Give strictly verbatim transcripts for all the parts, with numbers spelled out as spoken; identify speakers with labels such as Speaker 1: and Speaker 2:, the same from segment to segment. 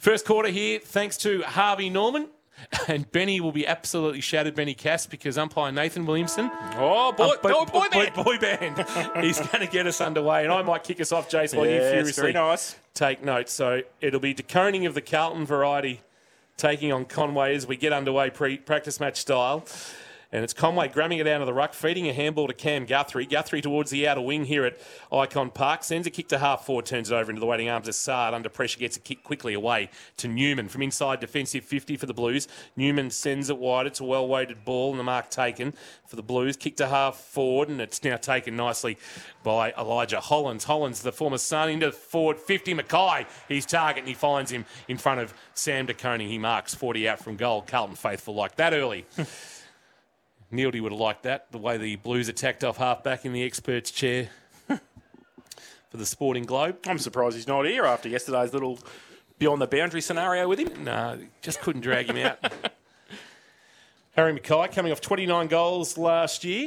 Speaker 1: First quarter here, thanks to Harvey Norman. And Benny will be absolutely shattered, Benny Cass, because umpire Nathan Williamson.
Speaker 2: Oh, boy,
Speaker 1: um,
Speaker 2: boy, boy,
Speaker 1: boy,
Speaker 2: boy,
Speaker 1: boy band. He's going to get us underway. And I might kick us off, Jace, while
Speaker 2: yeah,
Speaker 1: you
Speaker 2: it's
Speaker 1: furiously
Speaker 2: very nice.
Speaker 1: take notes. So it'll be DeConing of the Carlton variety taking on Conway as we get underway pre-practice match style. And it's Conway grabbing it out of the ruck, feeding a handball to Cam Guthrie. Guthrie towards the outer wing here at Icon Park. Sends a kick to half forward, turns it over into the waiting arms of Sard. Under pressure, gets a kick quickly away to Newman. From inside defensive fifty for the Blues. Newman sends it wide. It's a well-weighted ball and the mark taken for the Blues. Kick to half forward, and it's now taken nicely by Elijah Hollands. Hollands, the former son, into forward fifty. Mackay, his target, and he finds him in front of Sam DeConing. He marks forty out from goal. Carlton faithful like that early. Neildy would have liked that, the way the Blues attacked off half-back in the expert's chair for the Sporting Globe.
Speaker 2: I'm surprised he's not here after yesterday's little beyond the boundary scenario with him.
Speaker 1: No, just couldn't drag him out. Harry Mackay coming off twenty-nine goals last year.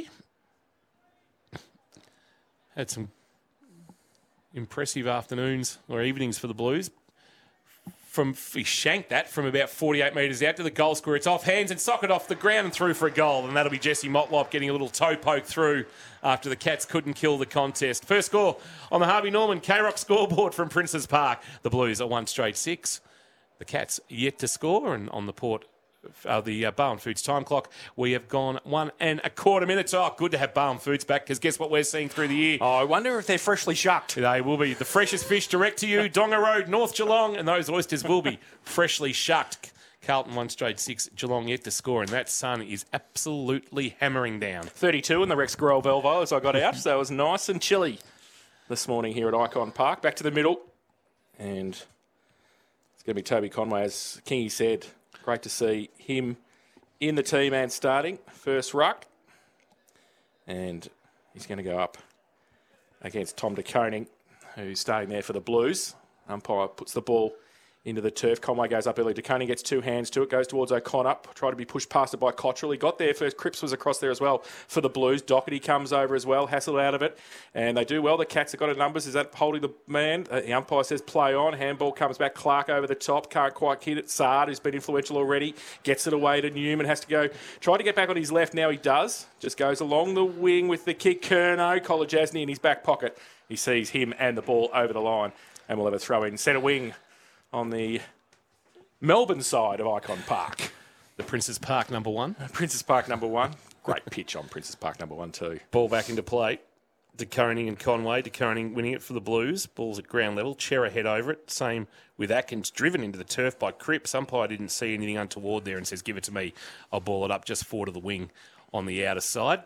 Speaker 1: Had some impressive afternoons or evenings for the Blues. From, he shanked that from about forty-eight metres out to the goal scorer. It's off hands and socket off the ground and through for a goal. And that'll be Jesse Motlop getting a little toe poke through after the Cats couldn't kill the contest. First score on the Harvey Norman K-Rock scoreboard from Princes Park. The Blues are one straight six. The Cats yet to score. And on the Port, uh, the uh, Bowen Foods time clock, we have gone one and a quarter minutes. Oh, good to have Bowen Foods back, because guess what we're seeing through the year?
Speaker 2: Oh, I wonder if they're freshly shucked.
Speaker 1: They will be. The freshest fish direct to you, Donga Road, North Geelong, and those oysters will be freshly shucked. Carlton one straight six, Geelong yet to score, and that sun is absolutely hammering down.
Speaker 2: thirty-two in the Rex Grohl Velvo as I got out, so it was nice and chilly this morning here at Icon Park. Back to the middle, and it's going to be Toby Conway, as Kingy said. Great to see him in the team and starting. First ruck. And he's going to go up against Tom DeConing, who's starting there for the Blues. Umpire puts the ball into the turf. Conway goes up early. DeConing gets two hands to it, goes towards O'Connor. Tried to be pushed past it by Cottrell. He got there first. Cripps was across there as well for the Blues. Doherty comes over as well, hassled out of it. And they do well. The Cats have got a numbers. Is that holding the man? Uh, the umpire says play on. Handball comes back. Clark over the top. Can't quite hit it. Sard, who's been influential already, gets it away to Newman. Has to go. Try to get back on his left. Now he does. Just goes along the wing with the kick. Kerno, Kolajasny in his back pocket. He sees him and the ball over the line. And we'll have a throw in. Centre wing on the Melbourne side of Icon Park.
Speaker 1: The Princes Park number one.
Speaker 2: Princes Park number one. Great pitch on Princes Park number one too.
Speaker 1: Ball back into play. DeConing and Conway. DeConing winning it for the Blues. Ball's at ground level. Chera head over it. Same with Atkins. Driven into the turf by Cripps. Umpire didn't see anything untoward there and says, give it to me. I'll ball it up just forward of the wing on the outer side.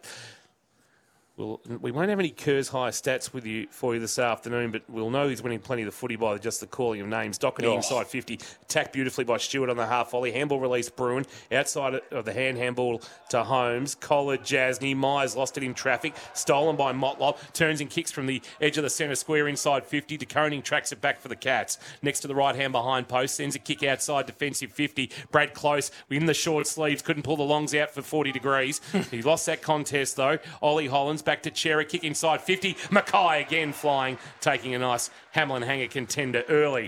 Speaker 1: We'll, we won't have any Kerr's high stats with you for you this afternoon, but we'll know he's winning plenty of the footy by just the calling of names. Doherty oh. inside fifty, attacked beautifully by Stewart on the half volley. Handball release Bruin, outside of the hand handball to Holmes. Collar, Jasny, Myers lost it in traffic, stolen by Motlop, turns and kicks from the edge of the centre square inside fifty. DeConing tracks it back for the Cats. Next to the right hand behind post, sends a kick outside defensive fifty. Brad Close in the short sleeves, couldn't pull the longs out for forty degrees. He lost that contest though. Ollie Hollands back to Chera, kick inside fifty. Mackay again flying, taking a nice Hamlin hanger contender early.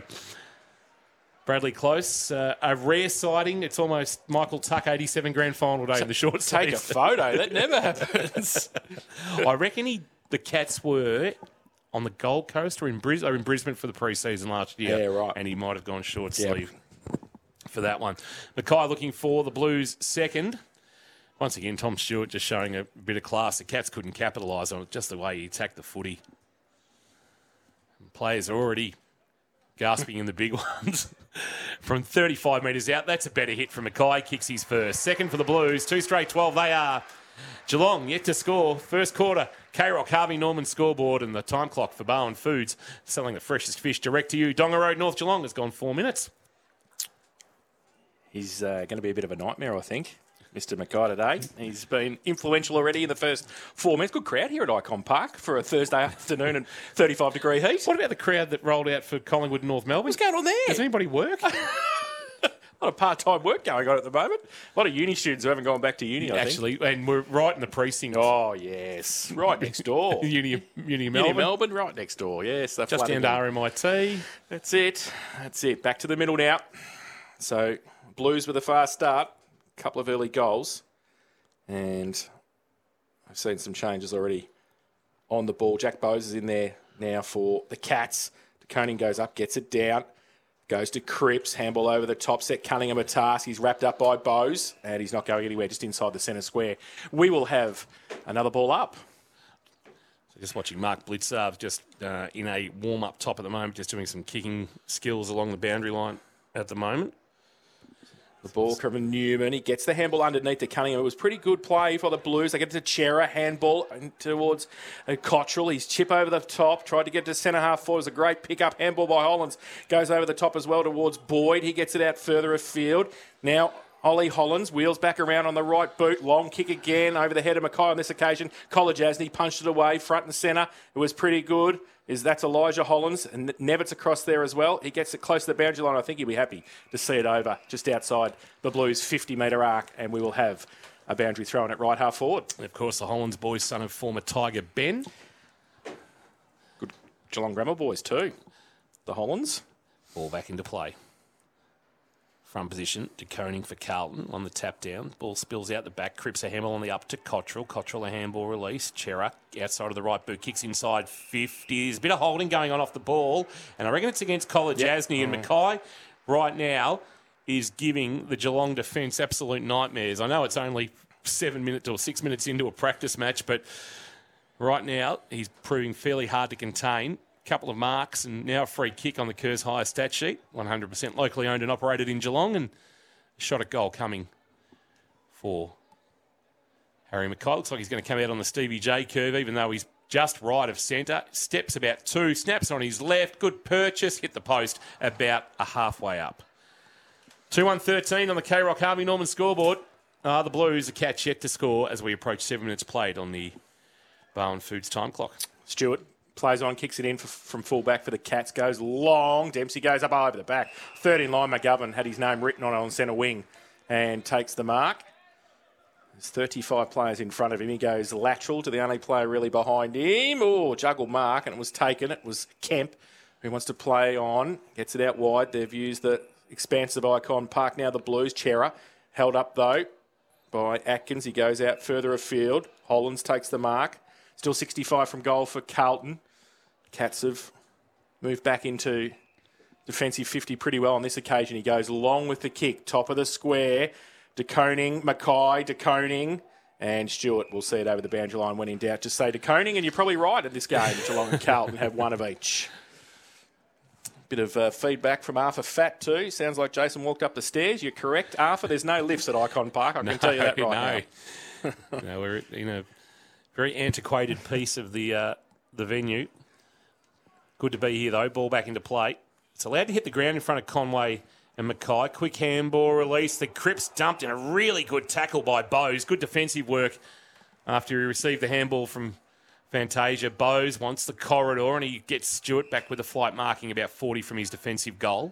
Speaker 1: Bradley Close, uh, a rare sighting. It's almost Michael Tuck eighty-seven grand final day in the short
Speaker 2: Take
Speaker 1: sleeves.
Speaker 2: a photo. That never happens.
Speaker 1: I reckon he, the Cats were on the Gold Coast or in, Bris- or in Brisbane for the pre-season last year.
Speaker 2: Yeah, right.
Speaker 1: And he might have gone short
Speaker 2: Yep.
Speaker 1: sleeve for that one. Mackay looking for the Blues second. Once again, Tom Stewart just showing a bit of class. The Cats couldn't capitalise on it, just the way he attacked the footy. Players are already gasping in the big ones. From thirty-five metres out, that's a better hit from Mackay. Kicks his first. Second for the Blues. Two straight twelve they are. Geelong yet to score. First quarter, K-Rock, Harvey Norman scoreboard, and the time clock for Bowen Foods, selling the freshest fish direct to you. Donga Road, North Geelong has gone four minutes.
Speaker 2: He's uh, going to be a bit of a nightmare, I think, Mister Mackay today. He's been influential already in the first four minutes. Good crowd here at Icon Park for a Thursday afternoon and thirty-five degree heat.
Speaker 1: What about the crowd that rolled out for Collingwood and North Melbourne?
Speaker 2: What's going on there?
Speaker 1: Does anybody work?
Speaker 2: A lot of part-time work going on at the moment. A lot of uni students who haven't gone back to uni, I think.
Speaker 1: Actually, and we're right in the precinct.
Speaker 2: Oh, yes. Right next door.
Speaker 1: Uni, Uni Melbourne.
Speaker 2: Uni Melbourne, right next door. Yes.
Speaker 1: Just down to R M I T.
Speaker 2: That's it. That's it. Back to the middle now. So, Blues with a fast start. A couple of early goals. And I've seen some changes already on the ball. Jack Bowes is in there now for the Cats. DeConing goes up, gets it down. Goes to Cripps, handball over the top, set Cunningham a task. He's wrapped up by Bowes, and he's not going anywhere, just inside the centre square. We will have another ball up.
Speaker 1: So just watching Mark Blitzarv just uh, in a warm-up top at the moment, just doing some kicking skills along the boundary line at the moment.
Speaker 2: The ball from Newman. He gets the handball underneath to Cunningham. It was pretty good play for the Blues. They get to Chera, handball towards uh, Cottrell. He's chip over the top. Tried to get to centre half forward. It was a great pick-up. Handball by Hollands. Goes over the top as well towards Boyd. He gets it out further afield. Now, Ollie Hollands wheels back around on the right boot. Long kick again over the head of Mackay on this occasion. Kolajasny punched it away front and centre. It was pretty good. Is that's Elijah Hollands, and Nevitt's across there as well. He gets it close to the boundary line. I think he'll be happy to see it over just outside the Blues' fifty-metre arc, and we will have a boundary thrown at right half forward.
Speaker 1: And of course, the Hollands boys, son of former Tiger Ben.
Speaker 2: Good Geelong Grammar boys too. The Hollands.
Speaker 1: Ball back into play. Front position to Koning for Carlton on the tap down. Ball spills out the back. Cripps a handball on the up to Cottrell. Cottrell a handball release. Chera outside of the right boot. Kicks inside fifty. There's a bit of holding going on off the ball. And I reckon it's against Kolajasny. Yep. And Mackay right now is giving the Geelong defence absolute nightmares. I know it's only seven minutes or six minutes into a practice match, but right now he's proving fairly hard to contain. Couple of marks and now a free kick on the Kerr's higher stat sheet. one hundred percent locally owned and operated in Geelong, and a shot at goal coming for Harry Mackay. Looks like he's going to come out on the Stevie J curve, even though he's just right of centre. Steps about two, snaps on his left. Good purchase, hit the post about a halfway up. two one thirteen on the K-Rock Harvey Norman scoreboard. Uh, the Blues, a catch yet to score as we approach seven minutes played on the Bowen Foods time clock.
Speaker 2: Stewart plays on, kicks it in for, from full-back for the Cats, goes long. Dempsey goes up over the back. Third in line, McGovern had his name written on it on centre wing and takes the mark. There's thirty-five players in front of him. He goes lateral to the only player really behind him. Oh, juggle mark, and it was taken. It was Kemp who wants to play on, gets it out wide. They've used the expansive Icon Park now, the Blues. Chera held up, though, by Atkins. He goes out further afield. Hollands takes the mark. Still sixty-five from goal for Carlton. Cats have moved back into defensive fifty pretty well on this occasion. He goes long with the kick. Top of the square. DeConing, Mackay, DeConing, and Stewart. We'll see it over the boundary line when in doubt. Just say DeConing, and you're probably right in this game. Geelong and Carlton have one of each. Bit of uh, feedback from Arthur Fat too. Sounds like Jason walked up the stairs. You're correct, Arthur. There's no lifts at Icon Park. I can
Speaker 1: no,
Speaker 2: tell you that right
Speaker 1: no. now. No, we're in a very antiquated piece of the uh, the venue. Good to be here, though. Ball back into play. It's allowed to hit the ground in front of Conway and Mackay. Quick handball release. The Cripps dumped in a really good tackle by Bowes. Good defensive work after he received the handball from Fantasia. Bowes wants the corridor, and he gets Stewart back with a flight marking about forty from his defensive goal.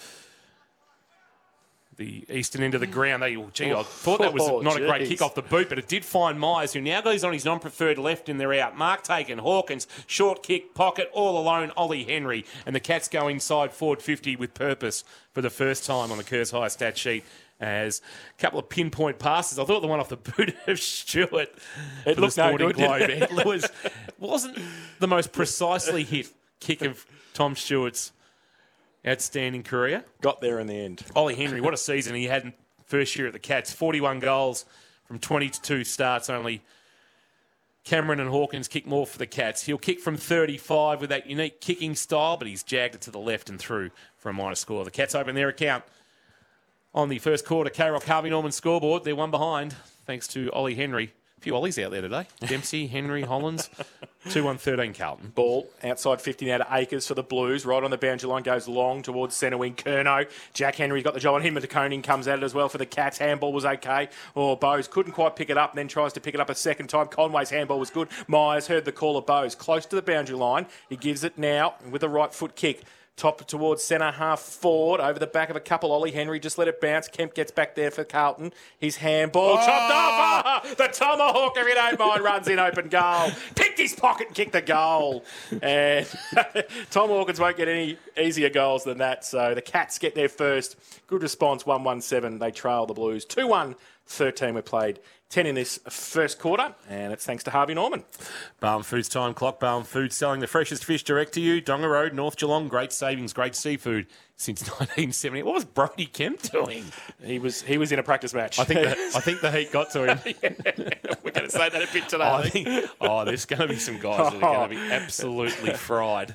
Speaker 1: The eastern end of the ground. They, gee, I thought that was
Speaker 2: Oh,
Speaker 1: not a great
Speaker 2: geez.
Speaker 1: kick off the boot, but it did find Myers, who now goes on his non-preferred left and they're out. Mark taken, Hawkins, short kick, pocket, all alone, Ollie Henry. And the Cats go inside forward fifty with purpose for the first time on the Kerr's high stat sheet as a couple of pinpoint passes. I thought the one off the boot of Stewart
Speaker 2: It
Speaker 1: for
Speaker 2: looked
Speaker 1: the
Speaker 2: no
Speaker 1: Sporting
Speaker 2: good, didn't
Speaker 1: Globe. It was, wasn't the most precisely hit kick of Tom Stewart's outstanding career.
Speaker 2: Got there in the end.
Speaker 1: Ollie Henry, what a season he had in first year at the Cats. forty-one goals from twenty-two starts only. Cameron and Hawkins kick more for the Cats. He'll kick from thirty-five with that unique kicking style, but he's jagged it to the left and through for a minor score. The Cats open their account on the first quarter. K-Rock Harvey Norman scoreboard. They're one behind thanks to Ollie Henry. A few Ollies out there today. Dempsey, Henry, Hollands. two one thirteen Carlton.
Speaker 2: Ball outside fifty now to Akers for the Blues. Right on the boundary line, goes long towards centre wing. Kerno. Jack Henry's got the job on him, and DeConing comes at it as well for the Cats. Handball was okay. Oh, Bowes couldn't quite pick it up and then tries to pick it up a second time. Conway's handball was good. Myers heard the call of Bowes. Close to the boundary line. He gives it now with a right foot kick. Top towards centre half forward, over the back of a couple. Ollie Henry just let it bounce. Kemp gets back there for Carlton. His handball
Speaker 1: Oh!
Speaker 2: chopped off. Ah, the tomahawk, if you don't mind, runs in open goal. Picked his pocket and kicked the goal. And Tom Hawkins won't get any easier goals than that. So the Cats get there first. Good response, one one seven. They trail the Blues. two one, thirteen were played. ten in this first quarter, and it's thanks to Harvey Norman.
Speaker 1: Barwon Foods time clock. Barwon Foods selling the freshest fish direct to you. Donga Road, North Geelong. Great savings, great seafood since nineteen seventy. What was Brody Kemp doing?
Speaker 2: He was he was in a practice match.
Speaker 1: I think the, I think the heat got to him.
Speaker 2: Yeah, we're going to say that a bit today.
Speaker 1: I think, oh, there's going to be some guys that are going to be absolutely fried.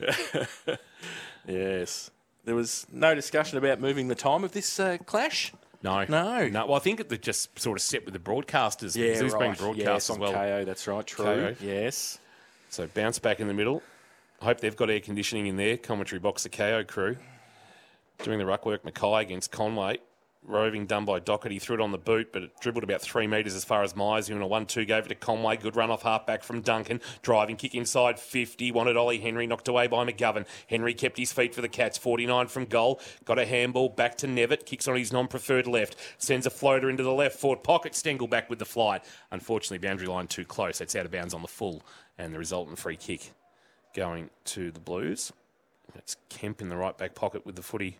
Speaker 2: Yes. There was no discussion about moving the time of this uh, clash.
Speaker 1: No,
Speaker 2: No.
Speaker 1: no. Well, I think they're just sort of set with the broadcasters.
Speaker 2: Yeah,
Speaker 1: because it's
Speaker 2: right.
Speaker 1: been broadcast
Speaker 2: yes,
Speaker 1: as
Speaker 2: on
Speaker 1: well.
Speaker 2: K O, that's right. True.
Speaker 1: K O.
Speaker 2: Yes.
Speaker 1: So bounce back in the middle. I hope they've got air conditioning in their commentary box, the K O crew. Doing the ruck work, Mackay against Conway. Roving done by Doherty. Threw it on the boot, but it dribbled about three metres as far as Myers, who in a one two gave it to Conway. Good run off half-back from Duncan. Driving kick inside fifty. Wanted Ollie Henry, knocked away by McGovern. Henry kept his feet for the Cats. forty-nine from goal. Got a handball back to Nevitt. Kicks on his non-preferred left. Sends a floater into the left forward pocket. Stengel back with the flight. Unfortunately, boundary line too close. That's out of bounds on the full. And the resultant free kick going to the Blues. That's Kemp in the right back pocket with the footy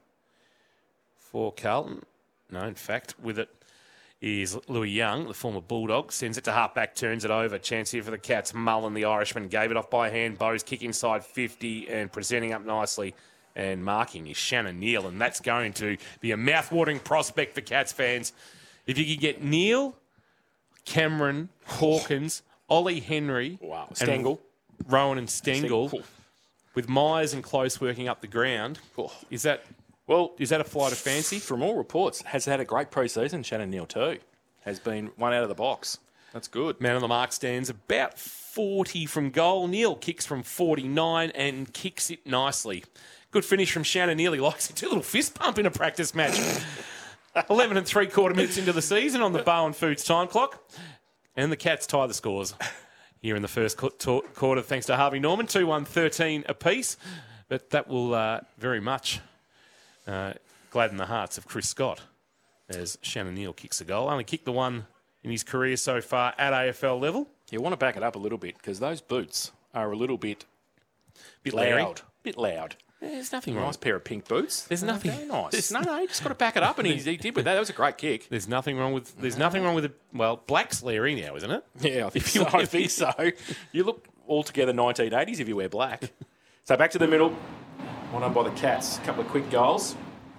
Speaker 1: for Carlton. No, in fact, with it is Louis Young, the former Bulldog. Sends it to half-back, turns it over. Chance here for the Cats. Mullen, the Irishman, gave it off by hand. Bowes kick inside fifty and presenting up nicely and marking is Shannon Neal. And that's going to be a mouth-watering prospect for Cats fans. If you could get Neal, Cameron, Hawkins, Ollie Henry,
Speaker 2: Wow.
Speaker 1: and
Speaker 2: Stengel.
Speaker 1: Rowan and Stengel,
Speaker 2: Stengel.
Speaker 1: with Myers and Close working up the ground,
Speaker 2: Oh.
Speaker 1: is that...
Speaker 2: Well,
Speaker 1: Is that a flight of fancy?
Speaker 2: from all reports, has had a great pre-season, Shannon Neal too. Has been one out of the box. That's good.
Speaker 1: Man on the mark stands about forty from goal. Neal kicks from forty-nine and kicks it nicely. Good finish from Shannon Neal. He likes it. Do a little fist pump in a practice match. eleven and three quarter minutes into the season on the Barwon Foods time clock. And the Cats tie the scores here in the first qu- to- quarter thanks to Harvey Norman. two one thirteen apiece. But that will uh, very much uh, gladden the hearts of Chris Scott as Shannon Neal kicks a goal. Only kicked the one in his career so far at A F L level.
Speaker 2: You want to back it up a little bit because those boots are a little bit
Speaker 1: Bit
Speaker 2: loud.
Speaker 1: Larry.
Speaker 2: Bit loud.
Speaker 1: There's nothing wrong.
Speaker 2: Nice pair of pink boots.
Speaker 1: There's
Speaker 2: They're
Speaker 1: nothing-
Speaker 2: Very nice.
Speaker 1: there's-
Speaker 2: no, no, you just got to back it up, and he, he did with that. That was a great kick.
Speaker 1: There's nothing wrong with. There's nothing wrong with it. Well, Black's Larry now, isn't it?
Speaker 2: Yeah, I think
Speaker 1: If you-
Speaker 2: so. I think so. You look altogether nineteen eighties if you wear black. So back to the middle. One on by the Cats. A couple of quick goals.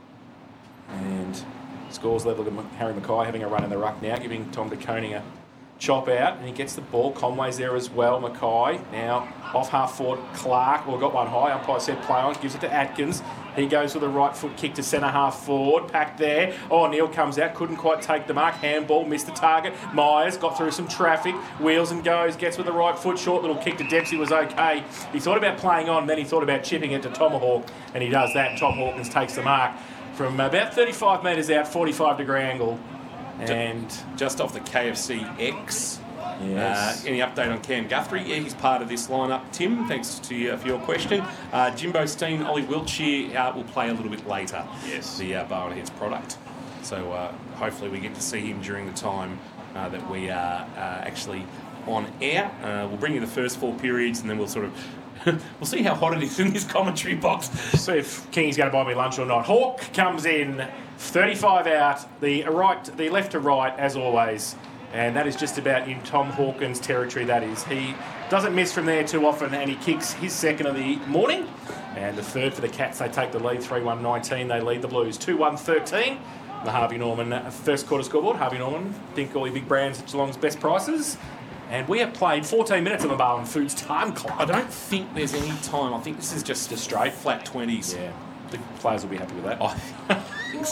Speaker 2: And scores level to Harry Mackay having a run in the ruck now, giving Tom De Koning a chop out. And he gets the ball. Conway's there as well. Mackay now off half forward. Clark, well, got one high. Umpire said play on. Gives it to Atkins. He goes with a right foot kick to centre half forward. Packed there. Oh, Neal comes out. Couldn't quite take the mark. Handball. Missed the target. Myers got through some traffic. Wheels and goes. Gets with the right foot. Short little kick to Dempsey was okay. He thought about playing on. Then he thought about chipping it to Tomahawk. And he does that. And Tom Hawkins takes the mark from about thirty-five metres out. forty-five degree angle. And
Speaker 1: Just off the K F C X.
Speaker 2: yes.
Speaker 1: Uh, any update on Cam Guthrie? Yeah, he's part of this lineup. Tim, thanks to you for your question. Uh, Jimbo Steen, Ollie Wiltshire uh, will play a little bit later.
Speaker 2: Yes.
Speaker 1: The uh, Barwon Heads product. So uh, hopefully we get to see him during the time uh, that we are uh, actually on air. Uh, we'll bring you the first four periods and then we'll sort of we'll see how hot it is in this commentary box.
Speaker 2: See if King's going to buy me lunch or not. Hawk comes in, thirty-five out, the right, the left to right as always, and that is just about in Tom Hawkins' territory. That is, he doesn't miss from there too often, and he kicks his second of the morning, and the third for the Cats. They take the lead, three one nineteen. They lead the Blues, two one thirteen. The Harvey Norman first quarter scoreboard. Harvey Norman, think all your big brands at Geelong's best prices. And we have played fourteen minutes on the Barwon Foods time clock.
Speaker 1: I don't think there's any time. I think this is just a straight flat twenties.
Speaker 2: Yeah, the players will be happy with that.
Speaker 1: I think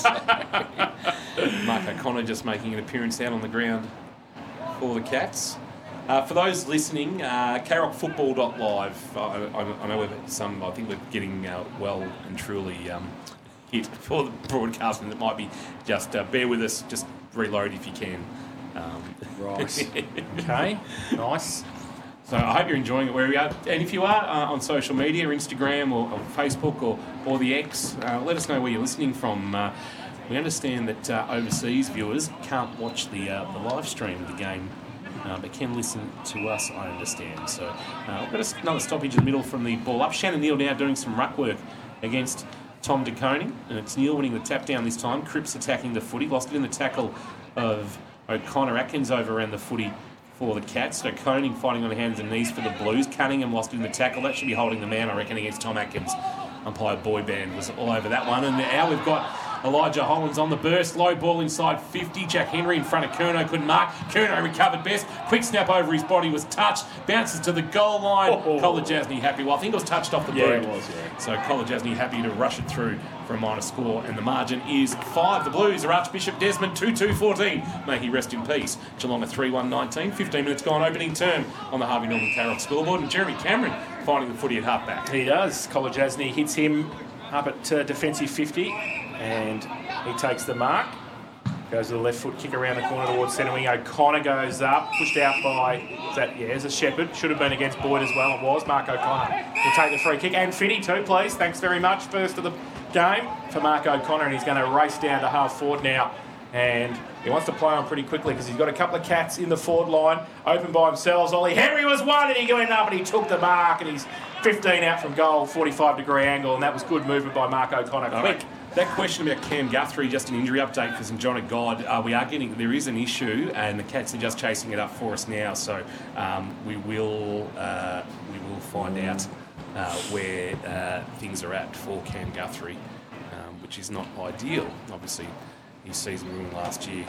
Speaker 1: so. Mark O'Connor just making an appearance out on the ground for the Cats. Uh, for those listening, uh, k rock football dot live. I, I, I know we've had some. I think we're getting uh, well and truly um, hit for the broadcasting. That might be just uh, bear with us. Just reload if you can. Um,
Speaker 2: Right. Okay. Nice.
Speaker 1: So I hope you're enjoying it where we are. And if you are uh, on social media, Instagram or, or Facebook or, or the X, uh, let us know where you're listening from. Uh, we understand that uh, overseas viewers can't watch the, uh, the live stream of the game, uh, but can listen to us, I understand. So uh, we've got another stoppage in the middle from the ball up. Shannon Neal now doing some ruck work against Tom De Koning, and it's Neal winning the tap down this time. Cripps attacking the footy, lost it in the tackle of O'Connor. Atkins over around the footy for the Cats. So Koning fighting on hands and knees for the Blues. Cunningham lost in the tackle. That should be holding the man, I reckon, against Tom Atkins. Umpire Boy Band was all over that one. And now we've got Elijah Hollands on the burst. Low ball inside fifty. Jack Henry in front of Curnow. Couldn't mark. Curnow recovered best. Quick snap over his body was touched. Bounces to the goal line. Oh, oh. Kolodjasny happy. Well, I think it was touched off the
Speaker 2: yeah,
Speaker 1: boot.
Speaker 2: It was, yeah.
Speaker 1: So Kolodjasny happy to rush it through for a minor score. And the margin is five. The Blues are Archbishop Desmond two two fourteen. May he rest in peace. Geelong are three one nineteen. fifteen minutes gone. Opening term on the Harvey Norman Carroll scoreboard. And Jeremy Cameron finding the footy at half-back.
Speaker 2: He does. Kolodjasny hits him up at uh, defensive fifty, and he takes the mark. Goes to the left foot, kick around the corner towards centre wing. O'Connor goes up, pushed out by, is that, yeah, as a Shepherd. Should have been against Boyd as well. It was Mark O'Connor. He'll take the free kick. And Finney too, please. Thanks very much. First of the game for Mark O'Connor, and he's going to race down to half forward now. And he wants to play on pretty quickly because he's got a couple of Cats in the forward line, open by themselves. Ollie Henry was one, and he went up and he took the mark, and he's fifteen out from goal, forty-five degree angle, and that was good movement by Mark O'Connor.
Speaker 1: All
Speaker 2: Quick.
Speaker 1: right. That question about Cam Guthrie, just an injury update for Saint John of God. Uh, we are getting, there is an issue, and the Cats are just chasing it up for us now. So um, we will uh, we will find out uh, where uh, things are at for Cam Guthrie, um, which is not ideal. Obviously, his season ruined last year.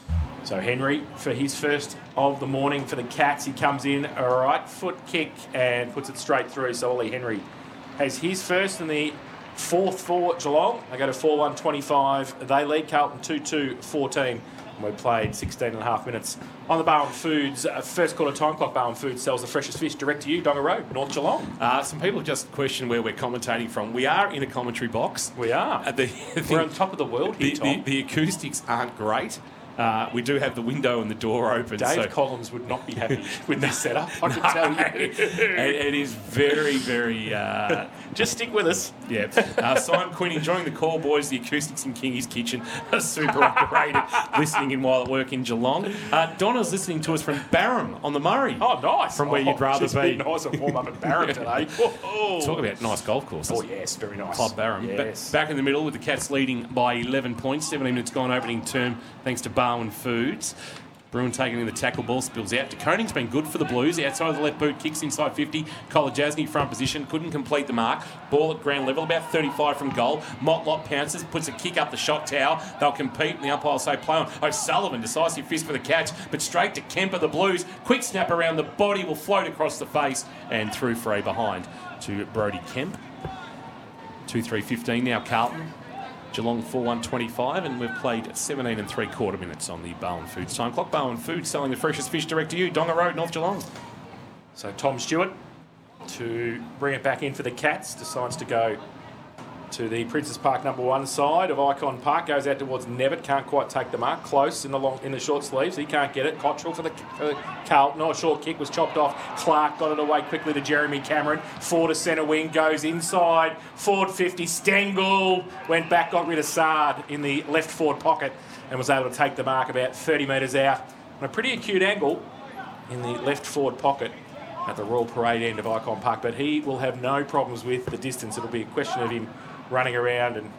Speaker 2: So Henry for his first of the morning for the Cats. He comes in, a right foot kick and puts it straight through. So Ollie Henry has his first in the fourth for Geelong. They go to four one twenty-five. They lead Carlton two two fourteen. And we played sixteen and a half minutes on the Barwon Foods. Uh, first quarter time clock. Barwon Foods sells the freshest fish direct to you, Donga Road, North Geelong.
Speaker 1: Uh, some people just question where we're commentating from. We are in a commentary box.
Speaker 2: We are.
Speaker 1: Uh, the, the,
Speaker 2: we're on top of the world here,
Speaker 1: the,
Speaker 2: Tom.
Speaker 1: The, the acoustics aren't great. Uh, we do have the window and the door open.
Speaker 2: Dave
Speaker 1: so.
Speaker 2: Collins would not be happy with this setup, I can tell you.
Speaker 1: it, it is very, very... Uh,
Speaker 2: Just stick with us.
Speaker 1: Yeah. Uh, Simon Quinn enjoying the call, boys. The acoustics in Kingy's kitchen are super operated. Listening in while at work in Geelong. Uh, Donna's listening to us from Barham on the Murray.
Speaker 2: Oh, nice.
Speaker 1: From where
Speaker 2: oh,
Speaker 1: you'd rather
Speaker 2: she's
Speaker 1: be.
Speaker 2: Nice and warm up at Barham today. Oh.
Speaker 1: Talk about nice golf courses.
Speaker 2: Oh, yes, very nice.
Speaker 1: Club Barham.
Speaker 2: Yes.
Speaker 1: Ba- back in the middle with the Cats leading by eleven points. seventeen minutes gone opening term thanks to Barwon Foods. Bruin taking in the tackle, ball spills out. De Koning's been good for the Blues. Outside of the left boot, kicks inside fifty. Kolodjasny front position, couldn't complete the mark. Ball at ground level, about thirty-five from goal. Motlop pounces, puts a kick up the shot tower. They'll compete, and the umpire will say play on. O'Sullivan, decisive fist for the catch, but straight to Kemper, the Blues. Quick snap around the body, will float across the face, and through Frey behind to Brody Kemp. two three fifteen now, Carlton. Geelong four one twenty-five, and we've played seventeen and three quarter minutes on the Barwon Foods time clock. Barwon Foods selling the freshest fish direct to you, Donga Road, North Geelong.
Speaker 2: So Tom Stewart, to bring it back in for the Cats, decides to go to the Princess Park number one side of Icon Park, goes out towards Nevitt, can't quite take the mark, close in the long in the short sleeves, he can't get it. Cottrell for the, for the Carlton, oh, a short kick was chopped off. Clark got it away quickly to Jeremy Cameron, forward to centre wing, goes inside, forward fifty, Stengel went back, got rid of Sard in the left forward pocket and was able to take the mark about thirty metres out on a pretty acute angle in the left forward pocket at the Royal Parade end of Icon Park, but he will have no problems with the distance. It'll be a question of him running around and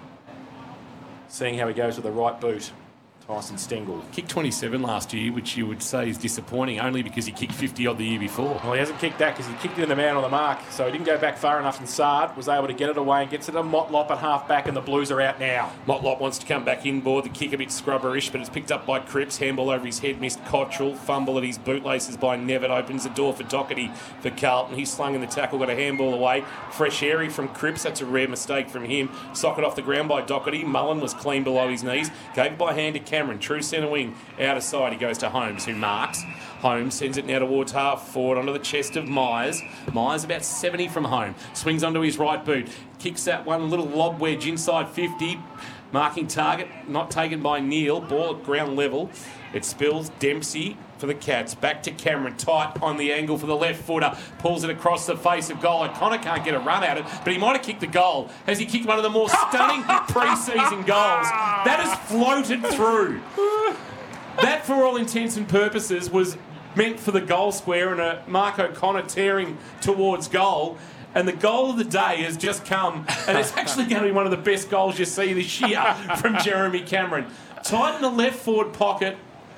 Speaker 2: seeing how he goes with the right boot. Tyson Stengel.
Speaker 1: Kicked twenty-seven last year, which you would say is disappointing, only because he kicked fifty odd the year before.
Speaker 2: Well, he hasn't kicked that because he kicked it in the man on the mark, so he didn't go back far enough, and Sard was able to get it away and gets it to Motlop at half back, and the Blues are out now.
Speaker 1: Motlop wants to come back inboard, the kick a bit scrubberish, but it's picked up by Cripps. Handball over his head, missed Cottrell. Fumble at his bootlaces by Nevitt, opens the door for Doherty for Carlton. He's slung in the tackle, got a handball away. Fresh airy from Cripps, that's a rare mistake from him. Socket off the ground by Doherty. Mullen was clean below his knees. Gave it by hand to Cameron, true centre wing. Out of side, he goes to Holmes, who marks. Holmes sends it now towards half forward onto the chest of Myers. Myers about seventy from home. Swings onto his right boot. Kicks that one little lob wedge inside fifty. Marking target, not taken by Neil. Ball at ground level. It spills. Dempsey for the Cats. Back to Cameron. Tight on the angle for the left footer. Pulls it across the face of goal. O'Connor can't get a run at it, but he might have kicked the goal. Has he kicked one of the more stunning pre-season goals? That has floated through. That, for all intents and purposes, was meant for the goal square and a Mark O'Connor tearing towards goal. And the goal of the day has just come, and it's actually going to be one of the best goals you see this year from Jeremy Cameron. Tight in the left forward pocket.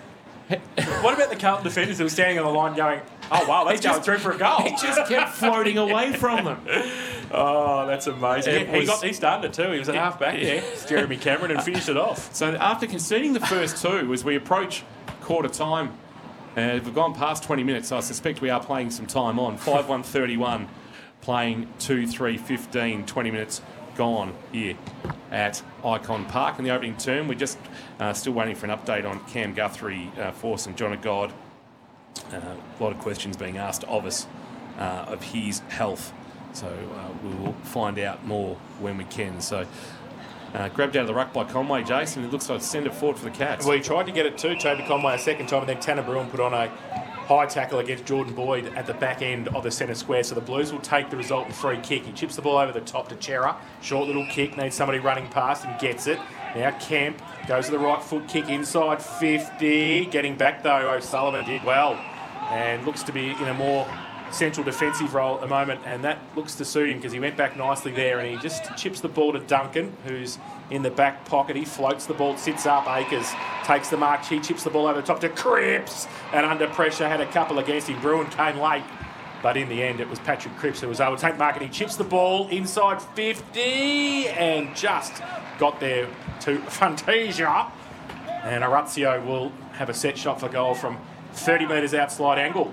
Speaker 2: What about the Carlton defenders who were standing on the line going, oh, wow, that's going through for a goal?
Speaker 1: He just kept floating away from them.
Speaker 2: Oh, that's amazing.
Speaker 1: It
Speaker 2: he,
Speaker 1: was-
Speaker 2: got, he started it too. He was at half back there. It's Jeremy Cameron and finished it off.
Speaker 1: So after conceding the first two, as we approach quarter time, uh, we've gone past twenty minutes, so I suspect we are playing some time on. five one thirty-one, playing two three fifteen, twenty minutes gone here at Icon Park. In the opening term, we're just uh, still waiting for an update on Cam Guthrie uh, for St John of God. Uh, a lot of questions being asked of us uh, of his health. So uh, we will find out more when we can. So uh, grabbed out of the ruck by Conway, Jason. It looks like send it forward for the Cats.
Speaker 2: Well, he tried to get it too, Toby Conway, a second time, and then Tanner Bruin put on a high tackle against Jordan Boyd at the back end of the centre square. So the Blues will take the resultant free kick. He chips the ball over the top to Chera. Short little kick, needs somebody running past and gets it. Now Kemp goes to the right foot kick inside fifty. Getting back though, O'Sullivan did well and looks to be in a more central defensive role at the moment, and that looks to suit him because he went back nicely there and he just chips the ball to Duncan, who's in the back pocket. He floats the ball, sits up. Akers takes the mark. He chips the ball over the top to Cripps, and under pressure had a couple against him. Bruin came late, but in the end it was Patrick Cripps who was able to take mark, and he chips the ball inside fifty and just got there to Fantasia, and Orazio will have a set shot for goal from thirty metres out slide angle.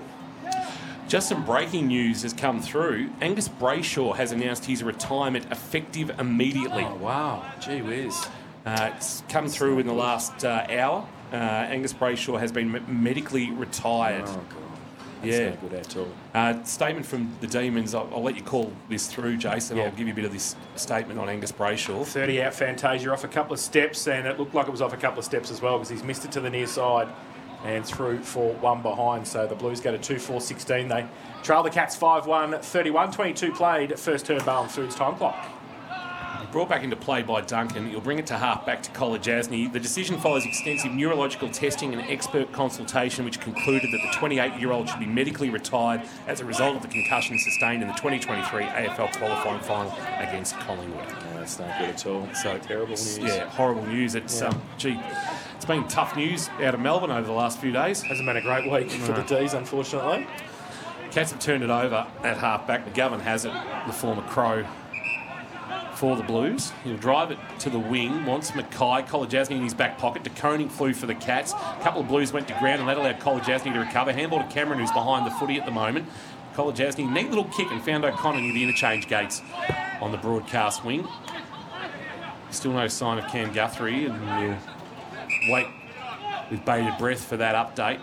Speaker 1: Just some breaking news has come through. Angus Brayshaw has announced his retirement effective immediately.
Speaker 2: Oh, wow. Gee whiz.
Speaker 1: Uh, it's come through in the last uh, hour. Uh, Angus Brayshaw has been me- medically retired.
Speaker 2: Oh, God. That's
Speaker 1: Yeah.
Speaker 2: not good at all.
Speaker 1: Uh, statement from the Demons. I'll, I'll let you call this through, Jason.
Speaker 2: Yeah.
Speaker 1: I'll give you a bit of this statement on Angus Brayshaw.
Speaker 2: thirty out Fantasia off a couple of steps, and it looked like it was off a couple of steps as well because he's missed it to the near side and through for one behind. So the Blues go to two four sixteen. They trail the Cats five one thirty-one. twenty-two played. First turn Barwon Foods time clock.
Speaker 1: Brought back into play by Duncan. He'll bring it to half back to Kolodjasny. The decision follows extensive neurological testing and expert consultation, which concluded that the twenty-eight-year-old should be medically retired as a result of the concussion sustained in the twenty twenty-three A F L qualifying final against Collingwood.
Speaker 2: No, that's not good at all.
Speaker 1: So
Speaker 2: Terrible news.
Speaker 1: Yeah, horrible news. It's
Speaker 2: Yeah.
Speaker 1: um, gee, it's been tough news out of Melbourne over the last few days.
Speaker 2: Hasn't been a great week for the D's, unfortunately.
Speaker 1: Cats have turned it over at half back. McGovern has it, the former Crow, for the Blues. He'll drive it to the wing. Wants Mackay. Kolodjasny in his back pocket. De Koning flew for the Cats. A couple of Blues went to ground and that allowed Kolodjasny to recover. Handball to Cameron, who's behind the footy at the moment. Kolodjasny, neat little kick, and found O'Connor near the interchange gates on the broadcast wing. Still no sign of Cam Guthrie, and we'll wait with bated breath for that update.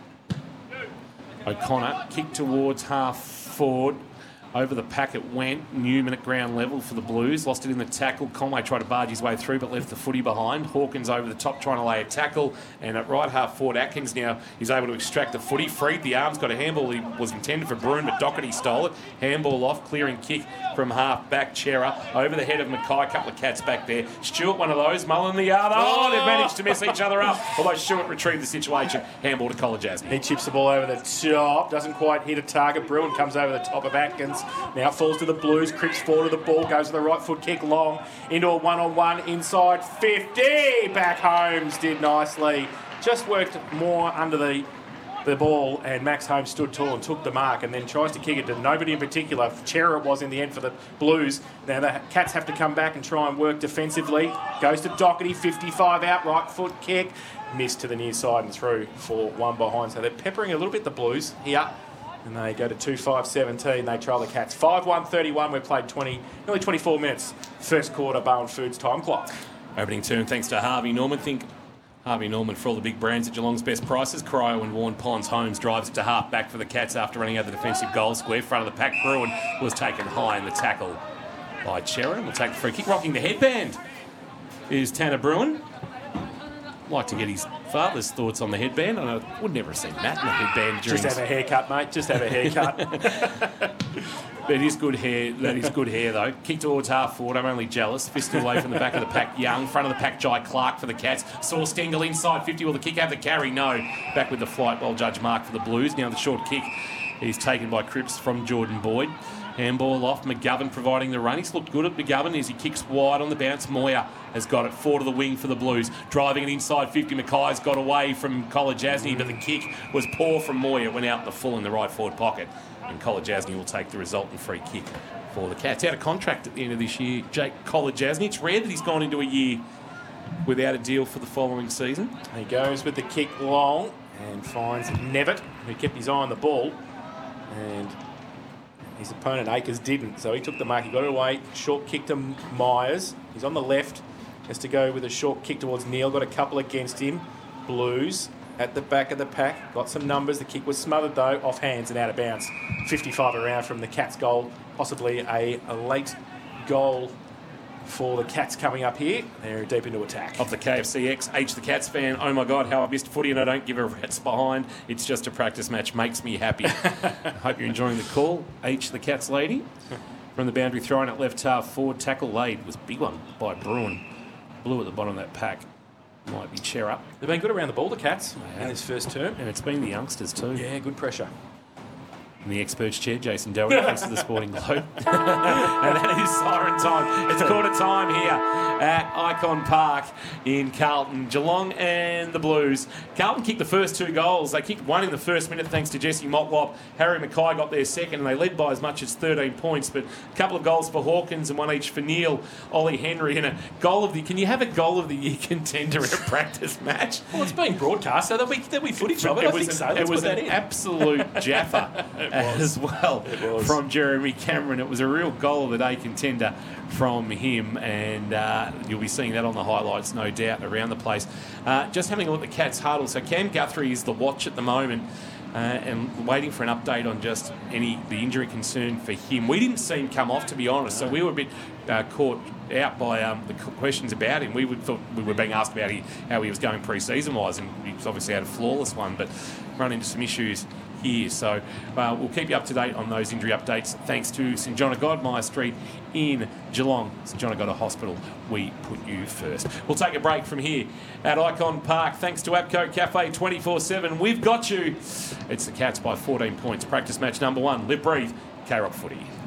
Speaker 1: O'Connor kicked towards half forward. Over the pack it went. Newman at ground level for the Blues. Lost it in the tackle. Conway tried to barge his way through but left the footy behind. Hawkins over the top trying to lay a tackle. And at right half forward, Atkins now is able to extract the footy. Freed the arms. Got a handball. He was intended for Bruin, but Doherty stole it. Handball off. Clearing kick from half back. Chera over the head of Mackay. A couple of Cats back there. Stewart one of those. Mullen the other. Oh, they've managed to mess each other up. Although Stewart retrieved the situation. Handball to Kolodjasny.
Speaker 2: He chips the ball over the top. Doesn't quite hit a target. Bruin comes over the top of Atkins. Now falls to the Blues. Cripps forward to the ball. Goes to the right foot kick long. Into a one-on-one inside fifty. Back Holmes did nicely. Just worked more under the the ball, and Max Holmes stood tall and took the mark and then tries to kick it to nobody in particular. Chera it was in the end for the Blues. Now the Cats have to come back and try and work defensively. Goes to Doherty. fifty-five out. Right foot kick. Missed to the near side and through for one behind. So they're peppering a little bit the Blues here. And they go to two five seventeen. They trail the Cats. five one thirty-one. We've played twenty, nearly twenty-four minutes. First quarter, Barwon Foods time clock.
Speaker 1: Opening turn thanks to Harvey Norman. Think Harvey Norman for all the big brands at Geelong's best prices. Cryo and Warren Ponds Holmes drives it to half back for the Cats after running out the defensive goal square. Front of the pack, Bruin was taken high in the tackle by Chera. We'll take the free kick, rocking the headband is Tanner Bruin. Like to get his father's thoughts on the headband. And I would never have seen that in the headband during...
Speaker 2: Just have a haircut, mate. Just have a haircut.
Speaker 1: But it is good hair. That is good hair, though. Kick towards half forward. I'm only jealous. Fist away from the back of the pack. Young. Front of the pack, Jai Clark for the Cats. Saw Stengel inside fifty. Will the kick have the carry? No. Back with the flight while Judge Mark for the Blues. Now the short kick is taken by Cripps from Jordan Boyd. Handball off. McGovern providing the run. He's looked good at McGovern as he kicks wide on the bounce. Moya has got it. Four to the wing for the Blues. Driving it inside fifty. Mackay's got away from Kolodjasny, but the kick was poor from Moya. It went out the full in the right forward pocket. And Kolodjasny will take the resultant free kick for the Cats. Out of contract at the end of this year, Jake Kolodjasny. It's rare that he's gone into a year without a deal for the following season.
Speaker 2: He goes with the kick long and finds Nevitt, who kept his eye on the ball. And his opponent, Akers, didn't. So he took the mark. He got it away. Short kick to Myers. He's on the left. Has to go with a short kick towards Neil. Got a couple against him. Blues at the back of the pack. Got some numbers. The kick was smothered, though, off hands and out of bounds. fifty-five around from the Cats' goal. Possibly a, a late goal for the Cats coming up here. They're deep into attack.
Speaker 1: Of the K F C X, H the Cats fan. Oh my God, how I missed footy and I don't give a rat's behind. It's just a practice match. Makes me happy. I hope you're enjoying the call. H the Cats lady. From the boundary, throwing it left half forward. Tackle laid was a big one by Bruin. Blue at the bottom of that pack. Might be chair up.
Speaker 2: They've been good around the ball, the Cats, in this first term.
Speaker 1: And it's been the youngsters too.
Speaker 2: Yeah, good pressure.
Speaker 1: In the experts chair, Jason Dowie, thanks to the Sporting Globe. And that is siren time. It's quarter time here at Icon Park in Carlton. Geelong and the Blues. Carlton kicked the first two goals. They kicked one in the first minute thanks to Jesse Motlop. Harry Mackay got their second, and they led by as much as thirteen points. But a couple of goals for Hawkins and one each for Neil, Ollie Henry, and a goal of the... Can you have a goal of the year contender in a practice match?
Speaker 2: Well, it's being broadcast, so there'll be, there'll be footage of it.
Speaker 1: It
Speaker 2: I
Speaker 1: was
Speaker 2: think
Speaker 1: an,
Speaker 2: so. Let's
Speaker 1: it was
Speaker 2: put that
Speaker 1: an
Speaker 2: in.
Speaker 1: absolute jaffa as well from Jeremy Cameron. It was a real goal of the day contender from him, and uh, you'll be seeing that on the highlights, no doubt, around the place. Uh, just having a look at the Cats huddle. So Cam Guthrie is the watch at the moment, uh, and waiting for an update on just any the injury concern for him. We didn't see him come off, to be honest, so we were a bit uh, caught out by um, the questions about him. We would thought we were being asked about he, how he was going pre-season wise, and he's obviously had a flawless one, but run into some issues here. So uh, we'll keep you up to date on those injury updates. Thanks to St John of God, Maya Street in Geelong. St John of God Hospital, we put you first. We'll take a break from here at Icon Park. Thanks to Apco Cafe twenty-four seven. We've got you. It's the Cats by fourteen points. Practice match number one. Live, breathe, K-Rock footy.